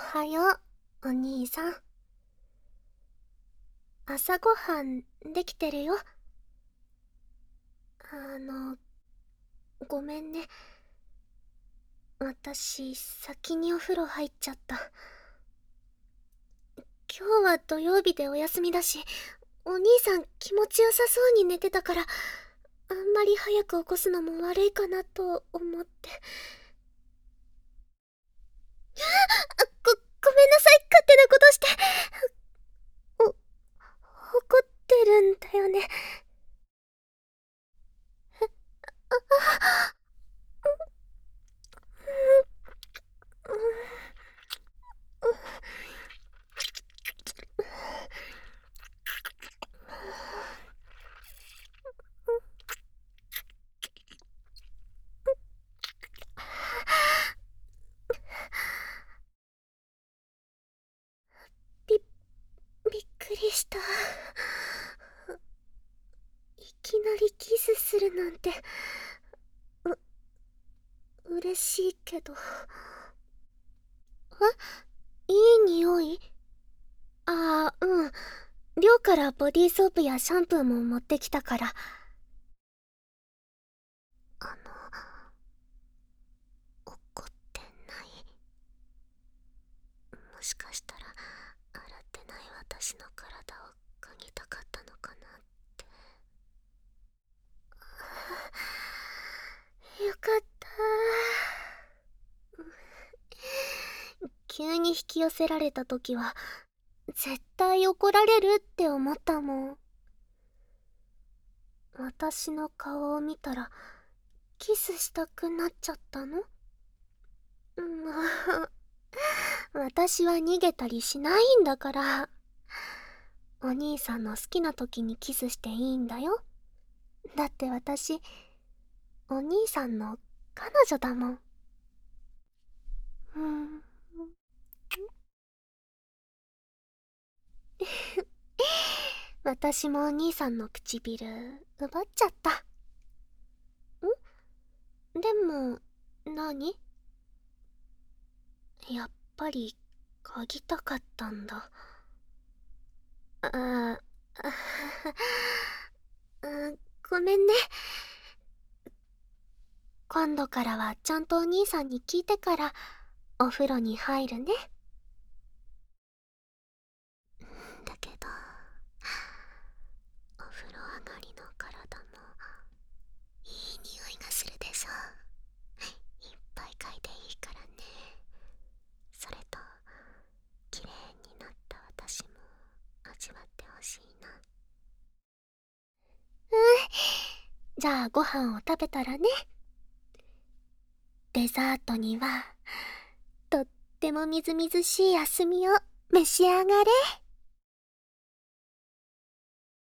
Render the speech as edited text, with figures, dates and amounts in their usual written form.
はよう、お兄さん。朝ごはんできてるよ。ごめんね。私、先にお風呂入っちゃった。今日は土曜日でお休みだし、お兄さん気持ちよさそうに寝てたから、あんまり早く起こすのも悪いかなと思って。ごめんなさい、勝手なことして。怒ってるんだよね。び、びっくりした。いきなりキスするなんて、嬉しいけど。いい匂い？ああ、うん。寮からボディーソープやシャンプーも持ってきたから。怒ってない？もしかしたら、洗ってない私の体を嗅ぎたかったのかなって。よかった。急に引き寄せられた時は、絶対怒られるって思ったもん。私の顔を見たら、キスしたくなっちゃったの？私は逃げたりしないんだから。お兄さんの好きな時にキスしていいんだよ。だって私、お兄さんの彼女だもん。うん。私もお兄さんの唇奪っちゃった。でも、何？やっぱり嗅ぎたかったんだ。あごめんね。今度からはちゃんとお兄さんに聞いてからお風呂に入るね。だけど、お風呂上がりの体もいい匂いがするでしょ。いっぱい嗅いでいいからね。それと、綺麗になった私も味わってほしいな。じゃあご飯を食べたらね。デザートにはとってもみずみずしい休みを召し上がれ。